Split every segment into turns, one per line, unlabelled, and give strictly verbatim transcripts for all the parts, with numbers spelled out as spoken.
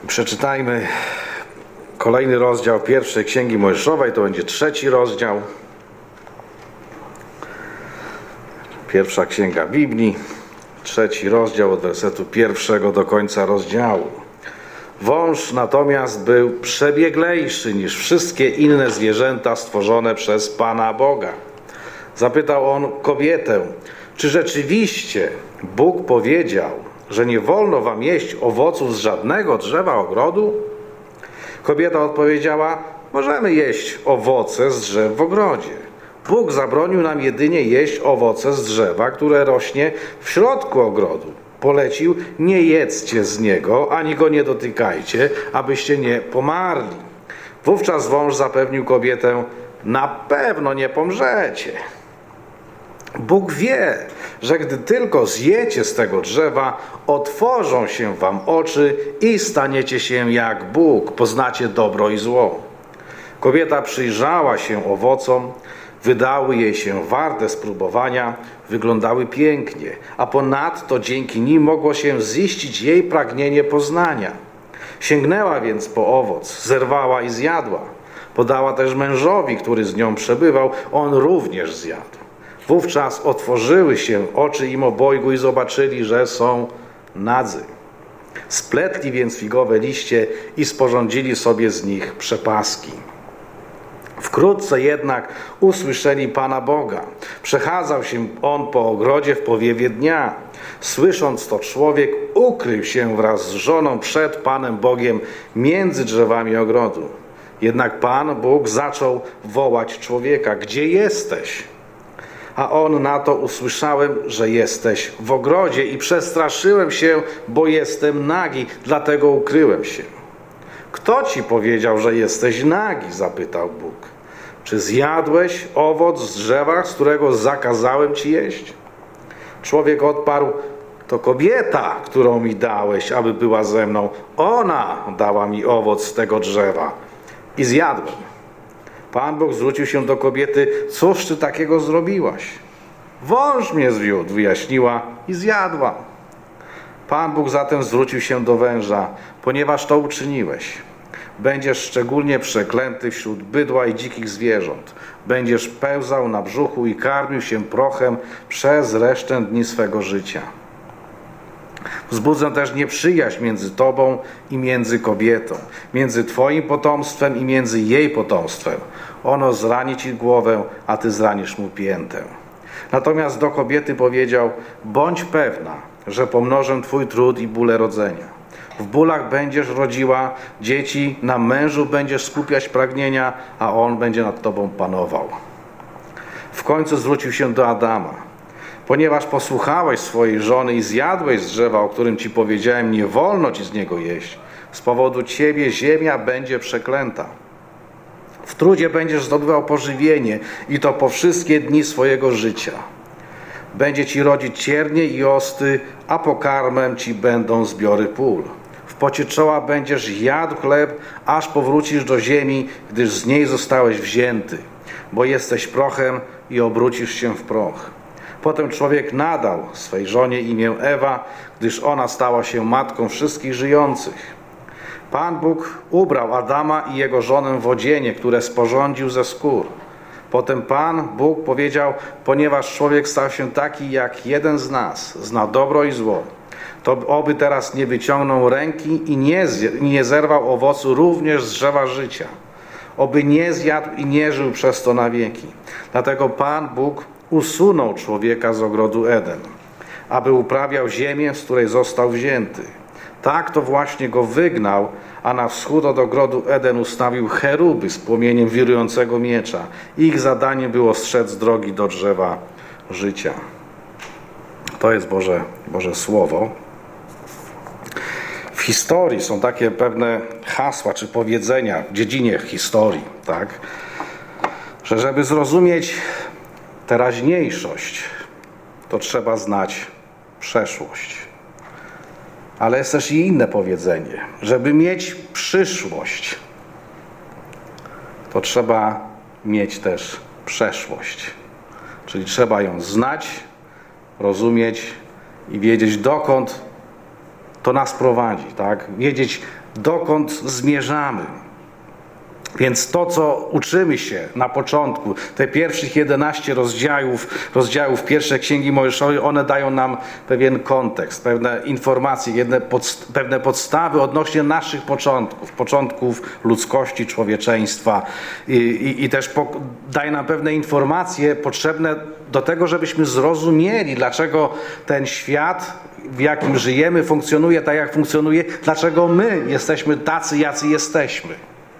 Przeczytajmy kolejny rozdział pierwszej Księgi Mojżeszowej, to będzie trzeci rozdział. Pierwsza Księga Biblii, trzeci rozdział od wersetu pierwszego do końca rozdziału. Wąż natomiast był przebieglejszy niż wszystkie inne zwierzęta stworzone przez Pana Boga. Zapytał on kobietę, czy rzeczywiście Bóg powiedział, że nie wolno wam jeść owoców z żadnego drzewa ogrodu? Kobieta odpowiedziała, możemy jeść owoce z drzew w ogrodzie. Bóg zabronił nam jedynie jeść owoce z drzewa, które rośnie w środku ogrodu. Polecił, nie jedzcie z niego, ani go nie dotykajcie, abyście nie pomarli. Wówczas wąż zapewnił kobietę, na pewno nie pomrzecie. Bóg wie, że gdy tylko zjecie z tego drzewa, otworzą się wam oczy i staniecie się jak Bóg, poznacie dobro i zło. Kobieta przyjrzała się owocom, wydały jej się warte spróbowania, wyglądały pięknie, a ponadto dzięki nim mogło się ziścić jej pragnienie poznania. Sięgnęła więc po owoc, zerwała i zjadła. Podała też mężowi, który z nią przebywał, on również zjadł. Wówczas otworzyły się oczy im obojgu i zobaczyli, że są nadzy. Spletli więc figowe liście i sporządzili sobie z nich przepaski. Wkrótce jednak usłyszeli Pana Boga. Przechadzał się on po ogrodzie w powiewie dnia. Słysząc to, człowiek ukrył się wraz z żoną przed Panem Bogiem między drzewami ogrodu. Jednak Pan Bóg zaczął wołać człowieka, gdzie jesteś? A on na to, usłyszałem, że jesteś w ogrodzie i przestraszyłem się, bo jestem nagi, dlatego ukryłem się. Kto ci powiedział, że jesteś nagi? Zapytał Bóg. Czy zjadłeś owoc z drzewa, z którego zakazałem ci jeść? Człowiek odparł, to kobieta, którą mi dałeś, aby była ze mną. Ona dała mi owoc z tego drzewa i zjadłem. Pan Bóg zwrócił się do kobiety, cóż ty takiego zrobiłaś? Wąż mnie zwiódł, wyjaśniła i zjadła. Pan Bóg zatem zwrócił się do węża, ponieważ to uczyniłeś. Będziesz szczególnie przeklęty wśród bydła i dzikich zwierząt. Będziesz pełzał na brzuchu i karmił się prochem przez resztę dni swego życia. Wzbudzę też nieprzyjaźń między tobą i między kobietą, między twoim potomstwem i między jej potomstwem. Ono zrani ci głowę, a ty zranisz mu piętę. Natomiast do kobiety powiedział, bądź pewna, że pomnożę twój trud i bóle rodzenia. W bólach będziesz rodziła dzieci, na mężu będziesz skupiać pragnienia, a on będzie nad tobą panował. W końcu zwrócił się do Adama. Ponieważ posłuchałeś swojej żony i zjadłeś z drzewa, o którym ci powiedziałem, nie wolno ci z niego jeść. Z powodu ciebie ziemia będzie przeklęta. W trudzie będziesz zdobywał pożywienie i to po wszystkie dni swojego życia. Będzie ci rodzić ciernie i osty, a pokarmem ci będą zbiory pól. W pocie czoła będziesz jadł chleb, aż powrócisz do ziemi, gdyż z niej zostałeś wzięty, bo jesteś prochem i obrócisz się w proch. Potem człowiek nadał swej żonie imię Ewa, gdyż ona stała się matką wszystkich żyjących. Pan Bóg ubrał Adama i jego żonę w odzienie, które sporządził ze skór. Potem Pan Bóg powiedział, ponieważ człowiek stał się taki jak jeden z nas, zna dobro i zło, to oby teraz nie wyciągnął ręki i nie, zje, nie zerwał owocu również z drzewa życia. Oby nie zjadł i nie żył przez to na wieki. Dlatego Pan Bóg usunął człowieka z ogrodu Eden, aby uprawiał ziemię, z której został wzięty. Tak to właśnie go wygnał, a na wschód od ogrodu Eden ustawił cheruby z płomieniem wirującego miecza. Ich zadaniem było strzec drogi do drzewa życia. To jest Boże, Boże Słowo. W historii są takie pewne hasła czy powiedzenia w dziedzinie historii, tak? Że żeby zrozumieć teraźniejszość, to trzeba znać przeszłość. Ale jest też i inne powiedzenie. Żeby mieć przyszłość, to trzeba mieć też przeszłość. Czyli trzeba ją znać, rozumieć i wiedzieć, dokąd to nas prowadzi, tak? Wiedzieć, dokąd zmierzamy. Więc to, co uczymy się na początku, te pierwszych jedenaście rozdziałów, rozdziałów pierwszej Księgi Mojżeszowej, one dają nam pewien kontekst, pewne informacje, jedne podst- pewne podstawy odnośnie naszych początków, początków ludzkości, człowieczeństwa i, i, i też po, daje nam pewne informacje potrzebne do tego, żebyśmy zrozumieli, dlaczego ten świat, w jakim żyjemy, funkcjonuje tak, jak funkcjonuje, dlaczego my jesteśmy tacy, jacy jesteśmy.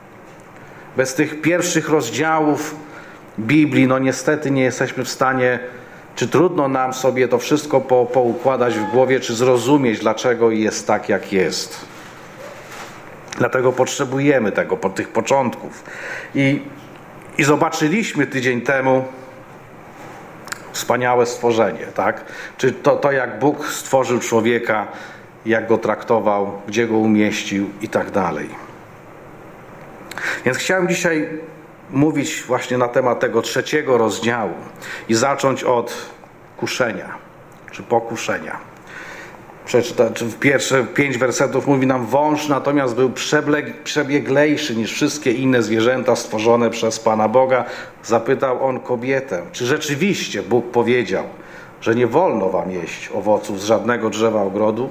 Bez tych pierwszych rozdziałów Biblii, no niestety nie jesteśmy w stanie, czy trudno nam sobie to wszystko po, poukładać w głowie, czy zrozumieć, dlaczego jest tak, jak jest. Dlatego potrzebujemy tego, po tych początków. I, i zobaczyliśmy tydzień temu wspaniałe stworzenie, tak? Czy to, to, jak Bóg stworzył człowieka, jak go traktował, gdzie go umieścił i tak dalej. Więc chciałem dzisiaj mówić właśnie na temat tego trzeciego rozdziału i zacząć od kuszenia, czy pokuszenia. Przeczyta, czy w pierwsze pięć wersetów mówi nam: wąż natomiast był przebieglejszy niż wszystkie inne zwierzęta stworzone przez Pana Boga. Zapytał on kobietę, czy rzeczywiście Bóg powiedział, że nie wolno wam jeść owoców z żadnego drzewa ogrodu?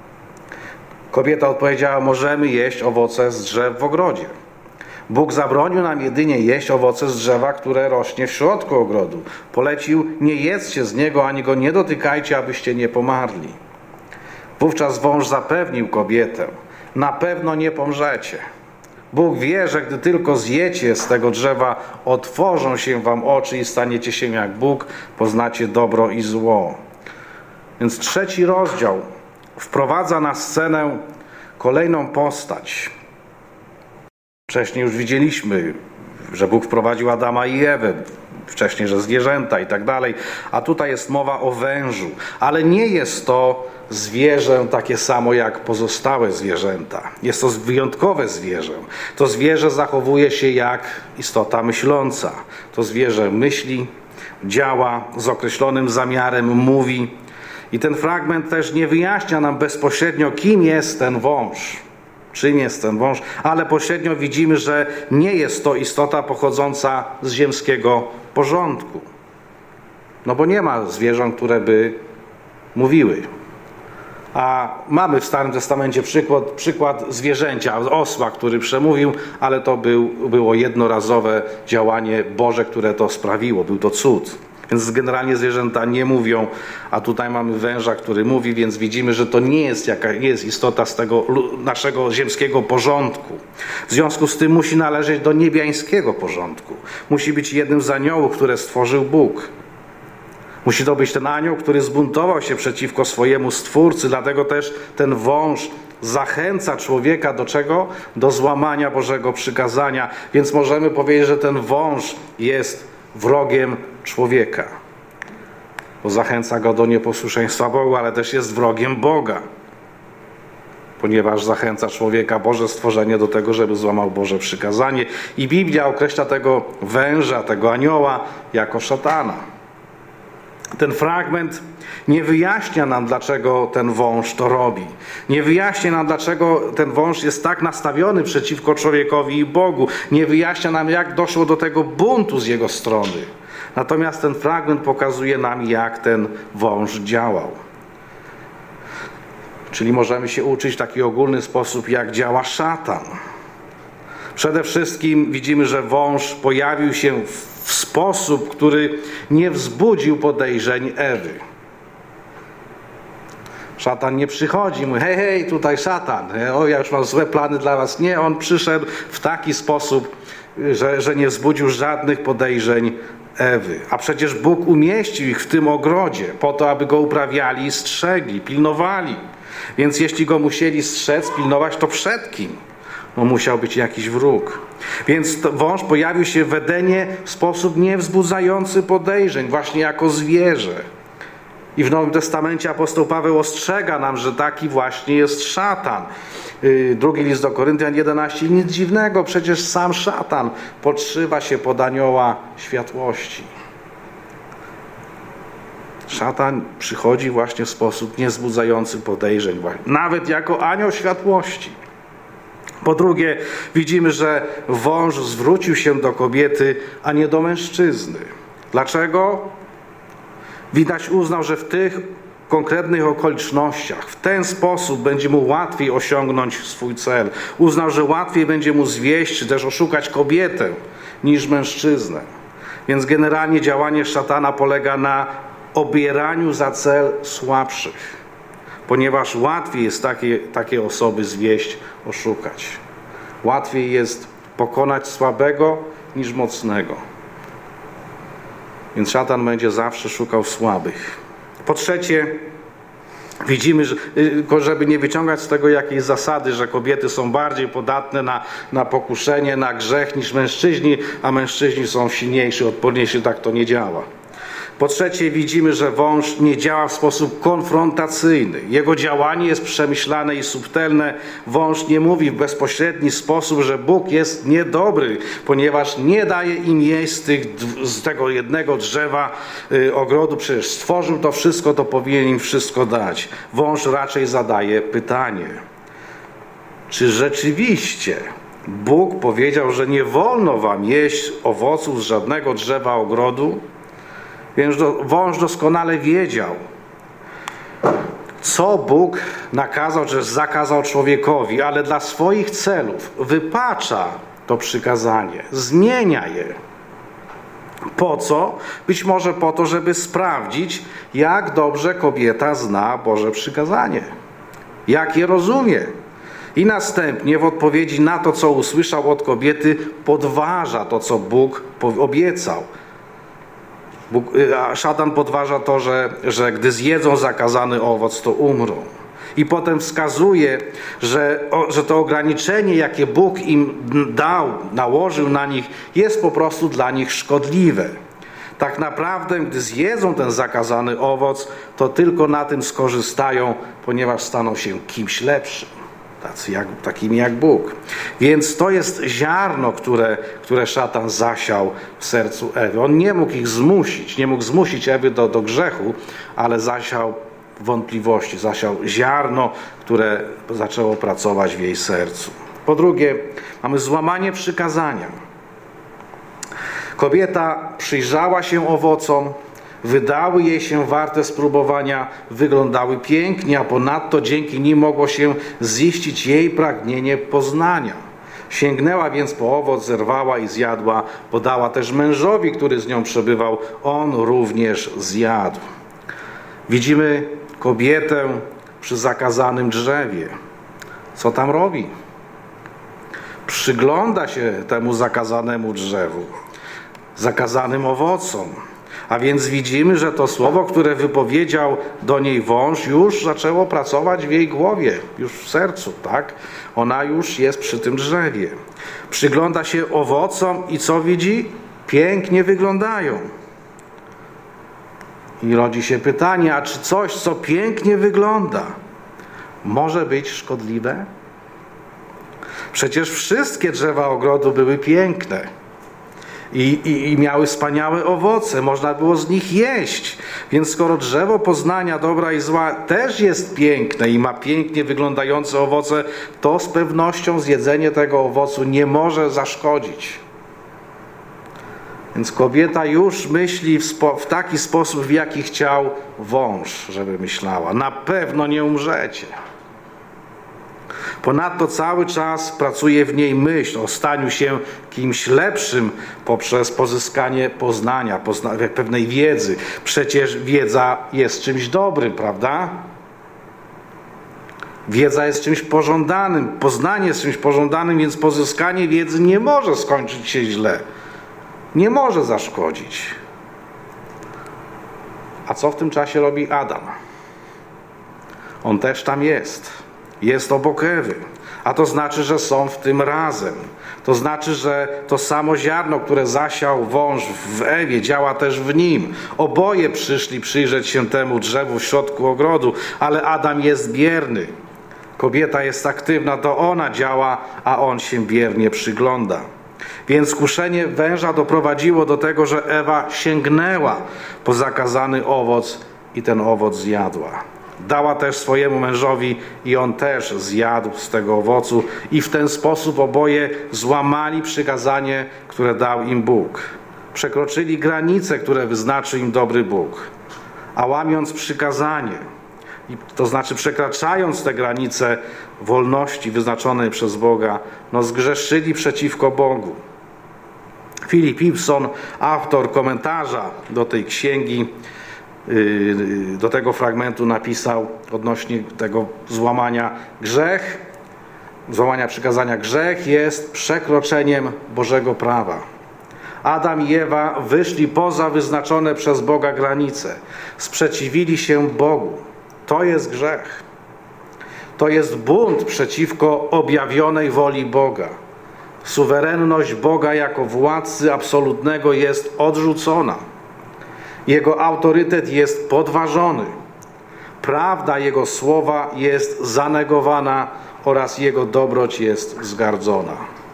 Kobieta odpowiedziała: możemy jeść owoce z drzew w ogrodzie. Bóg zabronił nam jedynie jeść owoce z drzewa, które rośnie w środku ogrodu. Polecił: nie jedzcie z niego, ani go nie dotykajcie, abyście nie pomarli. Wówczas wąż zapewnił kobietę: na pewno nie pomrzecie. Bóg wie, że gdy tylko zjecie z tego drzewa, otworzą się wam oczy i staniecie się jak Bóg, poznacie dobro i zło. Więc trzeci rozdział wprowadza na scenę kolejną postać. Wcześniej już widzieliśmy, że Bóg wprowadził Adama i Ewę, wcześniej, że zwierzęta i tak dalej, a tutaj jest mowa o wężu, ale nie jest to zwierzę takie samo jak pozostałe zwierzęta. Jest to wyjątkowe zwierzę. To zwierzę zachowuje się jak istota myśląca. To zwierzę myśli, działa, z określonym zamiarem mówi. I ten fragment też nie wyjaśnia nam bezpośrednio, kim jest ten wąż. Czym jest ten wąż, ale pośrednio widzimy, że nie jest to istota pochodząca z ziemskiego porządku. No bo nie ma zwierząt, które by mówiły. A mamy w Starym Testamencie przykład, przykład zwierzęcia, osła, który przemówił, ale to był, było jednorazowe działanie Boże, które to sprawiło. Był to cud. Więc generalnie zwierzęta nie mówią, a tutaj mamy węża, który mówi, więc widzimy, że to nie jest jaka nie jest istota z tego naszego ziemskiego porządku. W związku z tym musi należeć do niebiańskiego porządku. Musi być jednym z aniołów, które stworzył Bóg. Musi to być ten anioł, który zbuntował się przeciwko swojemu Stwórcy, dlatego też ten wąż zachęca człowieka do czego? Do złamania Bożego przykazania. Więc możemy powiedzieć, że ten wąż jest wrogiem człowieka. Bo zachęca go do nieposłuszeństwa Bogu, ale też jest wrogiem Boga. Ponieważ zachęca człowieka, Boże stworzenie, do tego, żeby złamał Boże przykazanie. I Biblia określa tego węża, tego anioła jako szatana. Ten fragment nie wyjaśnia nam, dlaczego ten wąż to robi. Nie wyjaśnia nam, dlaczego ten wąż jest tak nastawiony przeciwko człowiekowi i Bogu. Nie wyjaśnia nam, jak doszło do tego buntu z jego strony. Natomiast ten fragment pokazuje nam, jak ten wąż działał. Czyli możemy się uczyć w taki ogólny sposób, jak działa szatan. Przede wszystkim widzimy, że wąż pojawił się w sposób, który nie wzbudził podejrzeń Ewy. Szatan nie przychodzi i mówi: hej, hej, tutaj szatan, o, ja już mam złe plany dla was. Nie, on przyszedł w taki sposób, że, że nie wzbudził żadnych podejrzeń Ewy. A przecież Bóg umieścił ich w tym ogrodzie po to, aby go uprawiali i strzegli, pilnowali. Więc jeśli go musieli strzec, pilnować, to przed kim? No musiał być jakiś wróg. Więc wąż pojawił się w Edenie w sposób niewzbudzający podejrzeń, właśnie jako zwierzę. I w Nowym Testamencie apostoł Paweł ostrzega nam, że taki właśnie jest szatan. Drugi list do Koryntian jedenaście. Nic dziwnego, przecież sam szatan podszywa się pod anioła światłości. szatan przychodzi właśnie w sposób niezbudzający podejrzeń, nawet jako anioł światłości. Po drugie, widzimy, że wąż zwrócił się do kobiety, a nie do mężczyzny. Dlaczego? Widać, uznał, że w tych konkretnych okolicznościach, w ten sposób będzie mu łatwiej osiągnąć swój cel. Uznał, że łatwiej będzie mu zwieść, czy też oszukać kobietę, niż mężczyznę. Więc generalnie działanie szatana polega na obieraniu za cel słabszych, ponieważ łatwiej jest takie, takie osoby zwieść, oszukać. Łatwiej jest pokonać słabego niż mocnego. Więc szatan będzie zawsze szukał słabych. Po trzecie, widzimy, że, żeby nie wyciągać z tego jakiejś zasady, że kobiety są bardziej podatne na, na pokuszenie, na grzech niż mężczyźni, a mężczyźni są silniejsi, odporniejsi, tak to nie działa. Po trzecie, widzimy, że wąż nie działa w sposób konfrontacyjny. Jego działanie jest przemyślane i subtelne. Wąż nie mówi w bezpośredni sposób, że Bóg jest niedobry, ponieważ nie daje im jeść z, tych, z tego jednego drzewa y, ogrodu. Przecież stworzył to wszystko, to powinien im wszystko dać. Wąż raczej zadaje pytanie: czy rzeczywiście Bóg powiedział, że nie wolno wam jeść owoców z żadnego drzewa ogrodu? Więc wąż doskonale wiedział, co Bóg nakazał, czy zakazał człowiekowi, ale dla swoich celów wypacza to przykazanie, zmienia je. Po co? Być może po to, żeby sprawdzić, jak dobrze kobieta zna Boże przykazanie, jak je rozumie. I następnie w odpowiedzi na to, co usłyszał od kobiety, podważa to, co Bóg obiecał. Bóg, a szatan podważa to, że, że gdy zjedzą zakazany owoc, to umrą. I potem wskazuje, że, o, że to ograniczenie, jakie Bóg im dał, nałożył na nich, jest po prostu dla nich szkodliwe. Tak naprawdę, gdy zjedzą ten zakazany owoc, to tylko na tym skorzystają, ponieważ staną się kimś lepszym. Tacy jak, takimi jak Bóg. Więc to jest ziarno, które, które szatan zasiał w sercu Ewy. On nie mógł ich zmusić, nie mógł zmusić Ewy do, do grzechu, ale zasiał wątpliwości, zasiał ziarno, które zaczęło pracować w jej sercu. Po drugie, mamy złamanie przykazania. Kobieta przyjrzała się owocom, wydały jej się warte spróbowania, wyglądały pięknie, a ponadto dzięki nim mogło się ziścić jej pragnienie poznania. Sięgnęła więc po owoc, zerwała i zjadła, podała też mężowi, który z nią przebywał, on również zjadł. Widzimy kobietę przy zakazanym drzewie. Co tam robi? Przygląda się temu zakazanemu drzewu, zakazanym owocom. A więc widzimy, że to słowo, które wypowiedział do niej wąż, już zaczęło pracować w jej głowie, już w sercu, tak? Ona już jest przy tym drzewie. Przygląda się owocom i co widzi? Pięknie wyglądają. I rodzi się pytanie, a czy coś, co pięknie wygląda, może być szkodliwe? Przecież wszystkie drzewa ogrodu były piękne. I, i, I miały wspaniałe owoce, można było z nich jeść. Więc skoro drzewo poznania dobra i zła też jest piękne i ma pięknie wyglądające owoce, to z pewnością zjedzenie tego owocu nie może zaszkodzić. Więc kobieta już myśli w, spo, w taki sposób, w jaki chciał wąż, żeby myślała. Na pewno nie umrzecie. Ponadto cały czas pracuje w niej myśl o staniu się kimś lepszym poprzez pozyskanie poznania, pozna- pewnej wiedzy. Przecież wiedza jest czymś dobrym, prawda? Wiedza jest czymś pożądanym, poznanie jest czymś pożądanym, więc pozyskanie wiedzy nie może skończyć się źle. Nie może zaszkodzić. A co w tym czasie robi Adam? On też tam jest. Jest obok Ewy. A to znaczy, że są w tym razem. To znaczy, że to samo ziarno, które zasiał wąż w Ewie, działa też w nim. Oboje przyszli przyjrzeć się temu drzewu w środku ogrodu, ale Adam jest bierny. Kobieta jest aktywna, to ona działa, a on się biernie przygląda. Więc kuszenie węża doprowadziło do tego, że Ewa sięgnęła po zakazany owoc i ten owoc zjadła. Dała też swojemu mężowi i on też zjadł z tego owocu i w ten sposób oboje złamali przykazanie, które dał im Bóg. Przekroczyli granice, które wyznaczył im dobry Bóg. A łamiąc przykazanie, to znaczy przekraczając te granice wolności wyznaczonej przez Boga, no zgrzeszyli przeciwko Bogu. Philip Ibson, autor komentarza do tej księgi, do tego fragmentu napisał odnośnie tego złamania: grzech, złamania przykazania, grzech jest przekroczeniem Bożego prawa. Adam i Ewa wyszli poza wyznaczone przez Boga granice, sprzeciwili się Bogu. To jest grzech. To jest bunt przeciwko objawionej woli Boga. Suwerenność Boga jako władcy absolutnego jest odrzucona. Jego autorytet jest podważony. Prawda Jego słowa jest zanegowana oraz Jego dobroć jest wzgardzona.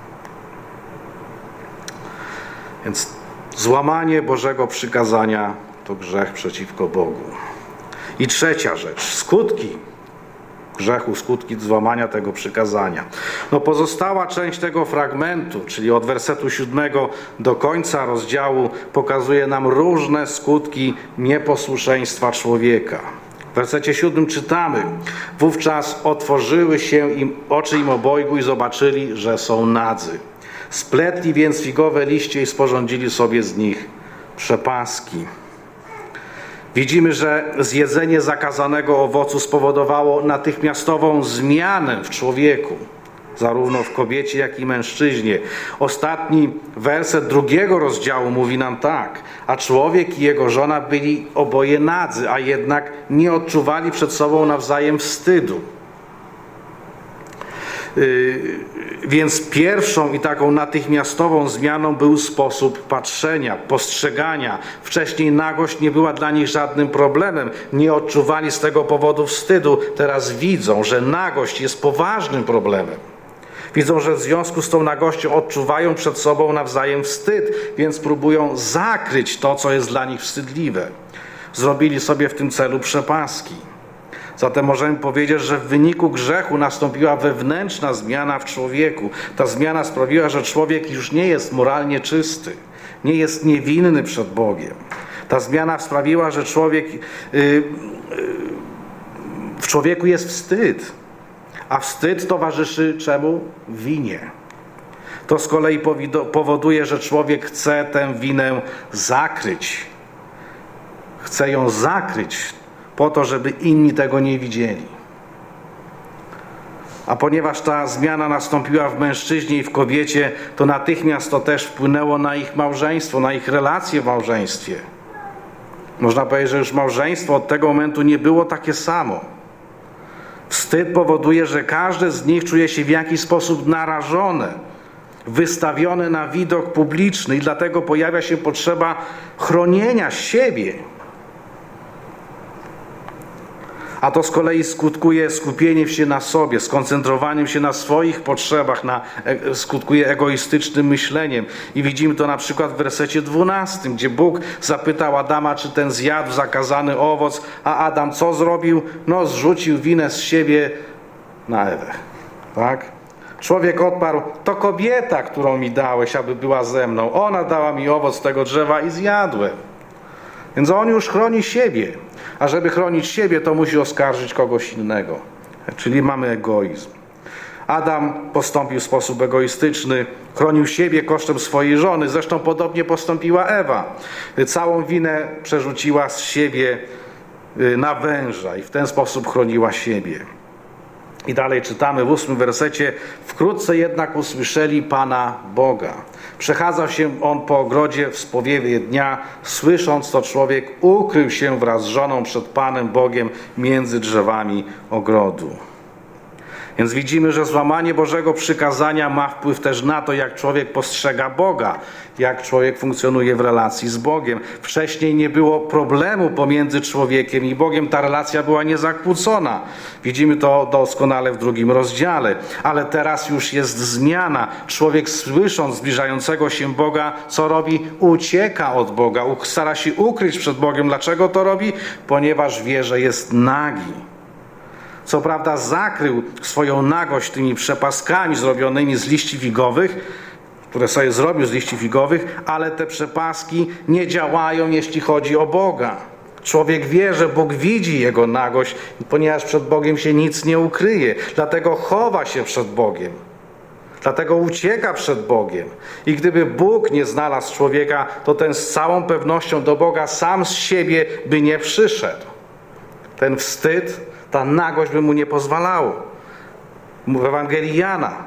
Więc złamanie Bożego przykazania to grzech przeciwko Bogu. I trzecia rzecz, skutki grzechu, skutki złamania tego przykazania. No pozostała część tego fragmentu, czyli od wersetu siódmego do końca rozdziału, pokazuje nam różne skutki nieposłuszeństwa człowieka. W wersecie siódmym czytamy: wówczas otworzyły się im oczy im obojgu i zobaczyli, że są nadzy. Spletli więc figowe liście i sporządzili sobie z nich przepaski. Widzimy, że zjedzenie zakazanego owocu spowodowało natychmiastową zmianę w człowieku, zarówno w kobiecie, jak i mężczyźnie. Ostatni werset drugiego rozdziału mówi nam tak: a człowiek i jego żona byli oboje nadzy, a jednak nie odczuwali przed sobą nawzajem wstydu. Yy, więc pierwszą i taką natychmiastową zmianą był sposób patrzenia, postrzegania. Wcześniej nagość nie była dla nich żadnym problemem. Nie odczuwali z tego powodu wstydu. Teraz widzą, że nagość jest poważnym problemem. Widzą, że w związku z tą nagością odczuwają przed sobą nawzajem wstyd, więc próbują zakryć to, co jest dla nich wstydliwe. Zrobili sobie w tym celu przepaski. Zatem możemy powiedzieć, że w wyniku grzechu nastąpiła wewnętrzna zmiana w człowieku. Ta zmiana sprawiła, że człowiek już nie jest moralnie czysty, nie jest niewinny przed Bogiem. Ta zmiana sprawiła, że człowiek, yy, yy, w człowieku jest wstyd, a wstyd towarzyszy czemu? Winie. To z kolei powoduje, że człowiek chce tę winę zakryć. Chce ją zakryć po to, żeby inni tego nie widzieli. A ponieważ ta zmiana nastąpiła w mężczyźnie i w kobiecie, to natychmiast to też wpłynęło na ich małżeństwo, na ich relacje w małżeństwie. Można powiedzieć, że już małżeństwo od tego momentu nie było takie samo. Wstyd powoduje, że każde z nich czuje się w jakiś sposób narażone, wystawione na widok publiczny i dlatego pojawia się potrzeba chronienia siebie. A to z kolei skutkuje skupieniem się na sobie, skoncentrowaniem się na swoich potrzebach, na, skutkuje egoistycznym myśleniem. I widzimy to na przykład w wersecie dwunastym, gdzie Bóg zapytał Adama, czy ten zjadł zakazany owoc, a Adam co zrobił? No zrzucił winę z siebie na Ewę. Tak? Człowiek odparł: to kobieta, którą mi dałeś, aby była ze mną. Ona dała mi owoc tego drzewa i zjadłem. Więc on już chroni siebie. A żeby chronić siebie, to musi oskarżyć kogoś innego. Czyli mamy egoizm. Adam postąpił w sposób egoistyczny, chronił siebie kosztem swojej żony. Zresztą podobnie postąpiła Ewa. Całą winę przerzuciła z siebie na węża i w ten sposób chroniła siebie. I dalej czytamy w ósmym wersecie: wkrótce jednak usłyszeli Pana Boga. Przechadzał się on po ogrodzie w spowiewie dnia, słysząc to człowiek ukrył się wraz z żoną przed Panem Bogiem między drzewami ogrodu. Więc widzimy, że złamanie Bożego przykazania ma wpływ też na to, jak człowiek postrzega Boga, jak człowiek funkcjonuje w relacji z Bogiem. Wcześniej nie było problemu pomiędzy człowiekiem i Bogiem, ta relacja była niezakłócona. Widzimy to doskonale w drugim rozdziale. Ale teraz już jest zmiana. Człowiek, słysząc zbliżającego się Boga, co robi? Ucieka od Boga, stara się ukryć przed Bogiem. Dlaczego to robi? Ponieważ wie, że jest nagi. Co prawda zakrył swoją nagość tymi przepaskami zrobionymi z liści figowych, które sobie zrobił z liści figowych, ale te przepaski nie działają, jeśli chodzi o Boga. Człowiek wie, że Bóg widzi jego nagość, ponieważ przed Bogiem się nic nie ukryje. Dlatego chowa się przed Bogiem. Dlatego ucieka przed Bogiem. I gdyby Bóg nie znalazł człowieka, to ten z całą pewnością do Boga sam z siebie by nie przyszedł. Ten wstyd, ta nagość by mu nie pozwalało. W Ewangelii Jana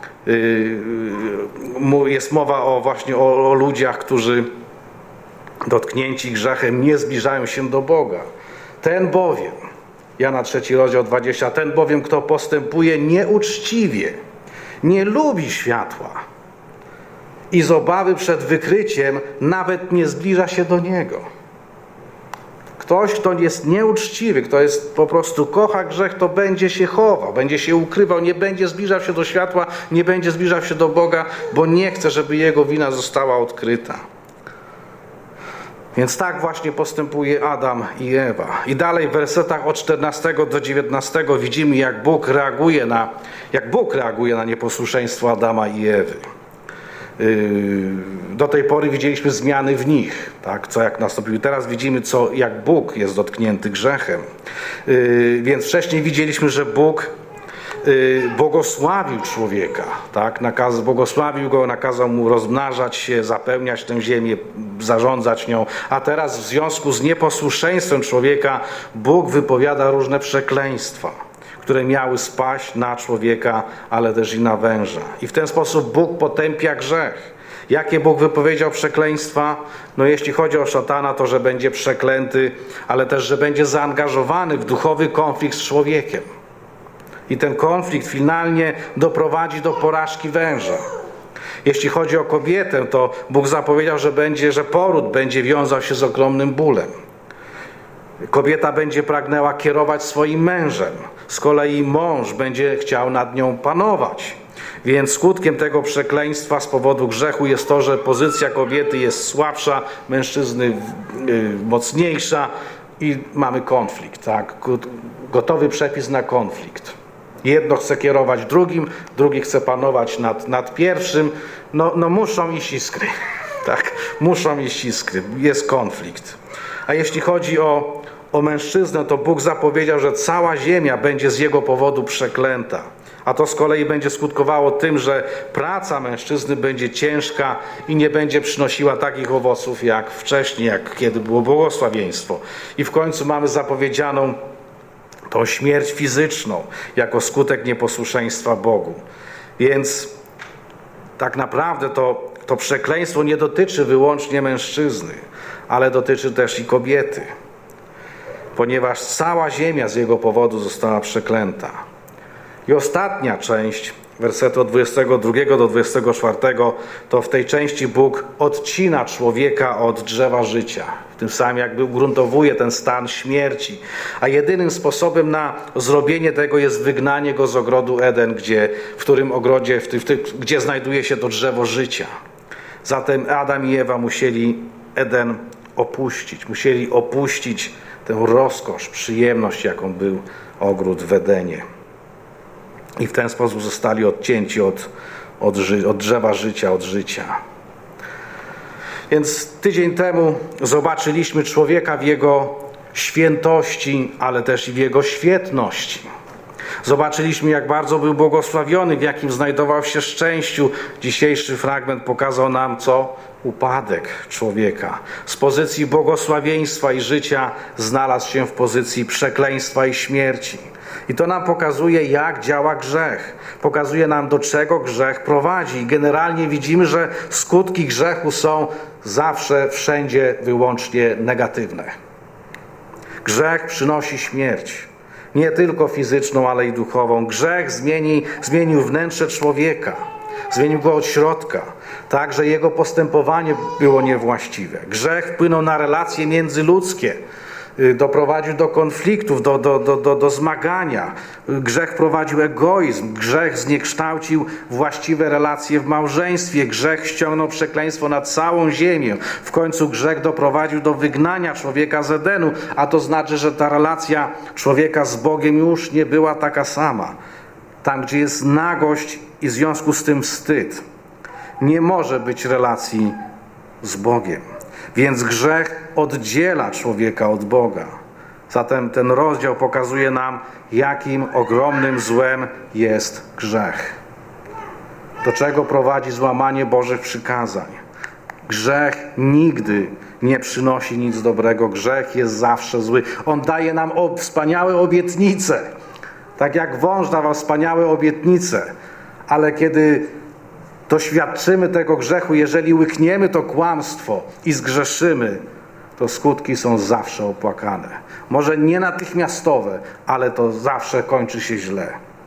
jest mowa o właśnie o, o ludziach, którzy dotknięci grzechem nie zbliżają się do Boga. Ten bowiem, Jana trzeci rozdział dwudziesty, ten bowiem, kto postępuje nieuczciwie, nie lubi światła i z obawy przed wykryciem nawet nie zbliża się do Niego. Ktoś, kto jest nieuczciwy, kto jest po prostu kocha grzech, to będzie się chował, będzie się ukrywał, nie będzie zbliżał się do światła, nie będzie zbliżał się do Boga, bo nie chce, żeby jego wina została odkryta. Więc tak właśnie postępuje Adam i Ewa. I dalej w wersetach od czternastego do dziewiętnastego widzimy, jak Bóg reaguje na, jak Bóg reaguje na nieposłuszeństwo Adama i Ewy. Do tej pory widzieliśmy zmiany w nich, tak? Co jak nastąpiło. Teraz widzimy, co, jak Bóg jest dotknięty grzechem. Więc wcześniej widzieliśmy, że Bóg błogosławił człowieka, tak? Nakaz, błogosławił go, nakazał mu rozmnażać się, zapełniać tę ziemię, zarządzać nią. A teraz w związku z nieposłuszeństwem człowieka Bóg wypowiada różne przekleństwa, które miały spaść na człowieka, ale też i na węża. I w ten sposób Bóg potępia grzech. Jakie Bóg wypowiedział przekleństwa? No jeśli chodzi o szatana, to że będzie przeklęty, ale też, że będzie zaangażowany w duchowy konflikt z człowiekiem. I ten konflikt finalnie doprowadzi do porażki węża. Jeśli chodzi o kobietę, to Bóg zapowiedział, że będzie, że poród będzie wiązał się z ogromnym bólem. Kobieta będzie pragnęła kierować swoim mężem. Z kolei mąż będzie chciał nad nią panować. Więc skutkiem tego przekleństwa z powodu grzechu jest to, że pozycja kobiety jest słabsza, mężczyzny mocniejsza i mamy konflikt. Tak? Gotowy przepis na konflikt. Jedno chce kierować drugim, drugi chce panować nad, nad pierwszym. No, no muszą iść iskry. Tak? Muszą iść iskry. Jest konflikt. A jeśli chodzi o, o mężczyznę, to Bóg zapowiedział, że cała ziemia będzie z jego powodu przeklęta. A to z kolei będzie skutkowało tym, że praca mężczyzny będzie ciężka i nie będzie przynosiła takich owoców jak wcześniej, jak kiedy było błogosławieństwo. I w końcu mamy zapowiedzianą tą śmierć fizyczną jako skutek nieposłuszeństwa Bogu. Więc tak naprawdę to, to przekleństwo nie dotyczy wyłącznie mężczyzny, ale dotyczy też i kobiety, ponieważ cała ziemia z jego powodu została przeklęta. I ostatnia część, wersety od dwudziestego drugiego do dwudziestego czwartego, to w tej części Bóg odcina człowieka od drzewa życia. Tym samym jakby ugruntowuje ten stan śmierci. A jedynym sposobem na zrobienie tego jest wygnanie go z ogrodu Eden, gdzie, w którym ogrodzie, w tym, w tym, gdzie znajduje się to drzewo życia. Zatem Adam i Ewa musieli Eden opuścić. Musieli opuścić tę rozkosz, przyjemność, jaką był ogród w Edenie. I w ten sposób zostali odcięci od, od, od drzewa życia, od życia. Więc tydzień temu zobaczyliśmy człowieka w jego świętości, ale też i w jego świetności. Zobaczyliśmy, jak bardzo był błogosławiony, w jakim znajdował się szczęściu. Dzisiejszy fragment pokazał nam, co? Upadek człowieka. Z pozycji błogosławieństwa i życia znalazł się w pozycji przekleństwa i śmierci. I to nam pokazuje, jak działa grzech. Pokazuje nam, do czego grzech prowadzi. I generalnie widzimy, że skutki grzechu są zawsze, wszędzie wyłącznie negatywne. Grzech przynosi śmierć. Nie tylko fizyczną, ale i duchową. Grzech zmieni, zmienił wnętrze człowieka. Zmienił go od środka, tak, że jego postępowanie było niewłaściwe. Grzech wpłynął na relacje międzyludzkie, doprowadził do konfliktów, do, do, do, do, do zmagania. Grzech prowadził egoizm, grzech zniekształcił właściwe relacje w małżeństwie, grzech ściągnął przekleństwo na całą ziemię. W końcu grzech doprowadził do wygnania człowieka z Edenu, a to znaczy, że ta relacja człowieka z Bogiem już nie była taka sama. Tam, gdzie jest nagość i w związku z tym wstyd, nie może być relacji z Bogiem. Więc grzech oddziela człowieka od Boga. Zatem ten rozdział pokazuje nam, jakim ogromnym złem jest grzech. Do czego prowadzi złamanie Bożych przykazań. Grzech nigdy nie przynosi nic dobrego. Grzech jest zawsze zły. On daje nam wspaniałe obietnice. Tak jak wąż dawał wspaniałe obietnice. Ale kiedy doświadczymy tego grzechu, jeżeli łykniemy to kłamstwo i zgrzeszymy, to skutki są zawsze opłakane. Może nie natychmiastowe, ale to zawsze kończy się źle.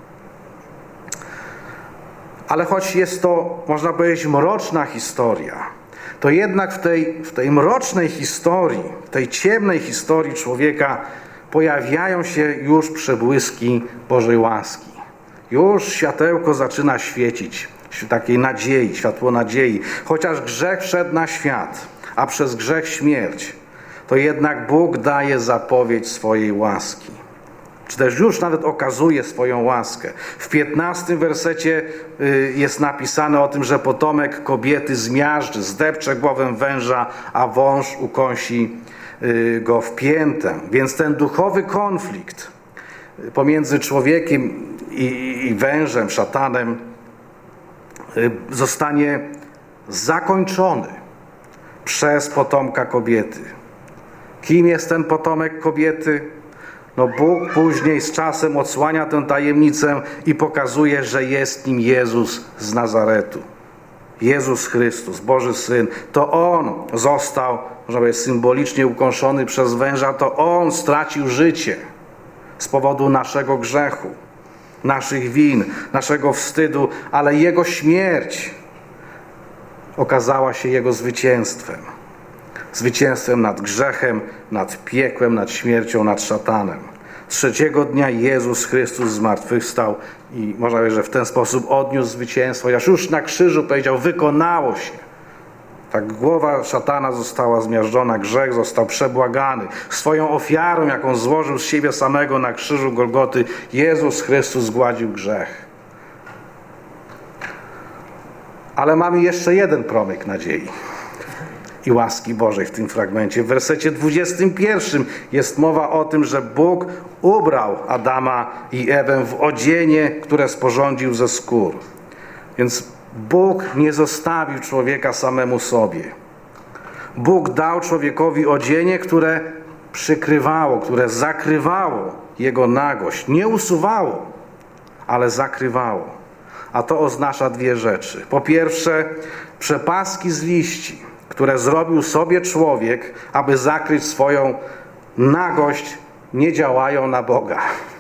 Ale choć jest to, można powiedzieć, mroczna historia, to jednak w tej, w tej mrocznej historii, w tej ciemnej historii człowieka pojawiają się już przebłyski Bożej łaski. Już światełko zaczyna świecić. Takiej nadziei, światło nadziei. Chociaż grzech wszedł na świat, a przez grzech śmierć, to jednak Bóg daje zapowiedź swojej łaski. Czy też już nawet okazuje swoją łaskę. W piętnastym wersecie jest napisane o tym, że potomek kobiety zmiażdży, zdepcze głowę węża, a wąż ukąsi go w piętę. Więc ten duchowy konflikt pomiędzy człowiekiem i, i wężem, szatanem, zostanie zakończony przez potomka kobiety. Kim jest ten potomek kobiety? No Bóg później z czasem odsłania tę tajemnicę i pokazuje, że jest nim Jezus z Nazaretu. Jezus Chrystus, Boży Syn. To On został, można powiedzieć, symbolicznie ukąszony przez węża. To On stracił życie z powodu naszego grzechu, naszych win, naszego wstydu, ale Jego śmierć okazała się Jego zwycięstwem. Zwycięstwem nad grzechem, nad piekłem, nad śmiercią, nad szatanem. Trzeciego dnia Jezus Chrystus zmartwychwstał i można powiedzieć, że w ten sposób odniósł zwycięstwo. Chociaż już na krzyżu powiedział, wykonało się. Tak głowa szatana została zmiażdżona, grzech został przebłagany. Swoją ofiarą, jaką złożył z siebie samego na krzyżu Golgoty, Jezus Chrystus zgładził grzech. Ale mamy jeszcze jeden promyk nadziei i łaski Bożej w tym fragmencie. W wersecie dwudziestym pierwszym jest mowa o tym, że Bóg ubrał Adama i Ewę w odzienie, które sporządził ze skór. Więc Bóg nie zostawił człowieka samemu sobie. Bóg dał człowiekowi odzienie, które przykrywało, które zakrywało jego nagość. Nie usuwało, ale zakrywało. A to oznacza dwie rzeczy. Po pierwsze, przepaski z liści, które zrobił sobie człowiek, aby zakryć swoją nagość, nie działają na Boga.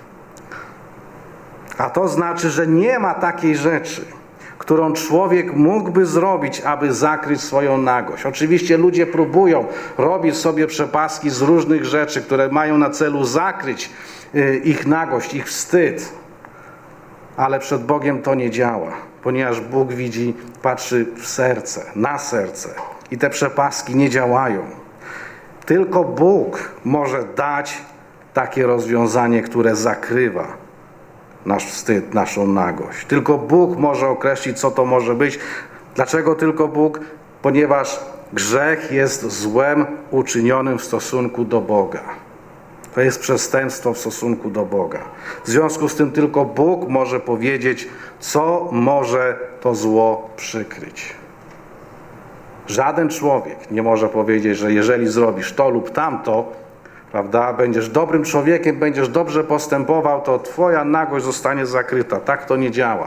A to znaczy, że nie ma takiej rzeczy, którą człowiek mógłby zrobić, aby zakryć swoją nagość. Oczywiście ludzie próbują robić sobie przepaski z różnych rzeczy, które mają na celu zakryć ich nagość, ich wstyd. Ale przed Bogiem to nie działa, ponieważ Bóg widzi, patrzy w serce, na serce. I te przepaski nie działają. Tylko Bóg może dać takie rozwiązanie, które zakrywa nasz wstyd, naszą nagość. Tylko Bóg może określić, co to może być. Dlaczego tylko Bóg? Ponieważ grzech jest złem uczynionym w stosunku do Boga. To jest przestępstwo w stosunku do Boga. W związku z tym tylko Bóg może powiedzieć, co może to zło przykryć. Żaden człowiek nie może powiedzieć, że jeżeli zrobisz to lub tamto, prawda, będziesz dobrym człowiekiem, będziesz dobrze postępował, to twoja nagość zostanie zakryta. Tak to nie działa.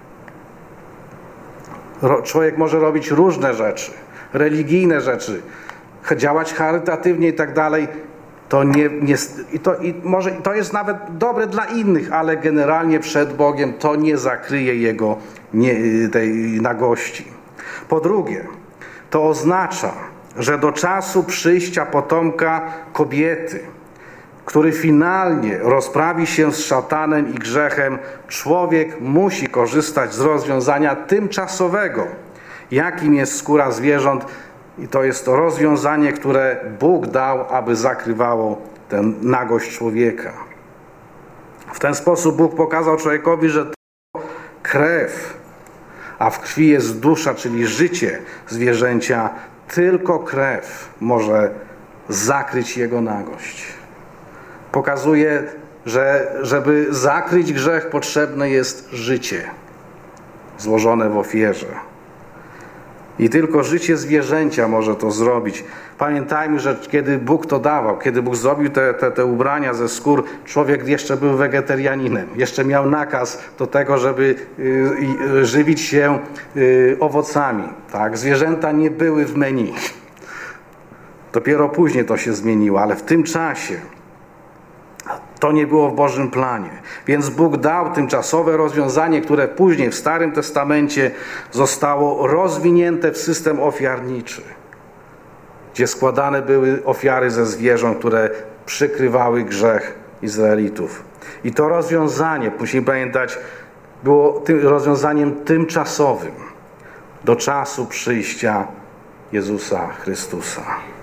Człowiek może robić różne rzeczy, religijne rzeczy, działać charytatywnie i tak dalej, to nie, nie i to, i może to jest nawet dobre dla innych, ale generalnie przed Bogiem to nie zakryje Jego nie, tej nagości. Po drugie, to oznacza, że do czasu przyjścia potomka kobiety, który finalnie rozprawi się z szatanem i grzechem, człowiek musi korzystać z rozwiązania tymczasowego, jakim jest skóra zwierząt. I to jest to rozwiązanie, które Bóg dał, aby zakrywało tę nagość człowieka. W ten sposób Bóg pokazał człowiekowi, że to krew, a w krwi jest dusza, czyli życie zwierzęcia, tylko krew może zakryć jego nagość. Pokazuje, że żeby zakryć grzech, potrzebne jest życie złożone w ofierze. I tylko życie zwierzęcia może to zrobić. Pamiętajmy, że kiedy Bóg to dawał, kiedy Bóg zrobił te, te, te ubrania ze skór, człowiek jeszcze był wegetarianinem. Jeszcze miał nakaz do tego, żeby y, y, żywić się y, owocami. Tak? Zwierzęta nie były w menu. Dopiero później to się zmieniło, ale w tym czasie to nie było w Bożym planie. Więc Bóg dał tymczasowe rozwiązanie, które później w Starym Testamencie zostało rozwinięte w system ofiarniczy, gdzie składane były ofiary ze zwierząt, które przykrywały grzech Izraelitów. I to rozwiązanie, musimy pamiętać, było tym rozwiązaniem tymczasowym do czasu przyjścia Jezusa Chrystusa.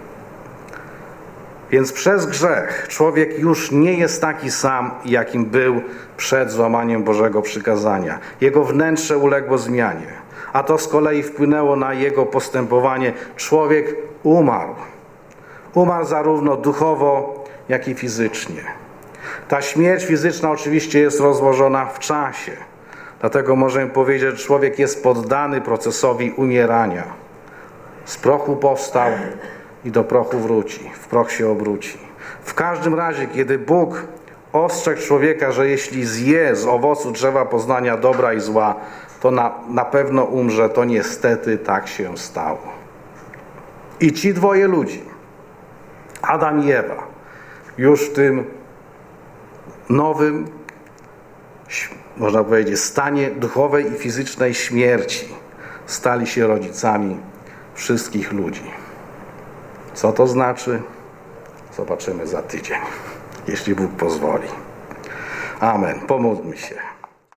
Więc przez grzech człowiek już nie jest taki sam, jakim był przed złamaniem Bożego przykazania. Jego wnętrze uległo zmianie, a to z kolei wpłynęło na jego postępowanie. Człowiek umarł. Umarł zarówno duchowo, jak i fizycznie. Ta śmierć fizyczna oczywiście jest rozłożona w czasie. Dlatego możemy powiedzieć, że człowiek jest poddany procesowi umierania. Z prochu powstał i do prochu wróci, w proch się obróci. W każdym razie, kiedy Bóg ostrzegł człowieka, że jeśli zje z owocu drzewa poznania dobra i zła, to na, na pewno umrze, to niestety tak się stało. I ci dwoje ludzi, Adam i Ewa, już w tym nowym, można powiedzieć, stanie duchowej i fizycznej śmierci stali się rodzicami wszystkich ludzi. Co to znaczy? Zobaczymy za tydzień, jeśli Bóg pozwoli. Amen. Pomódlmy się.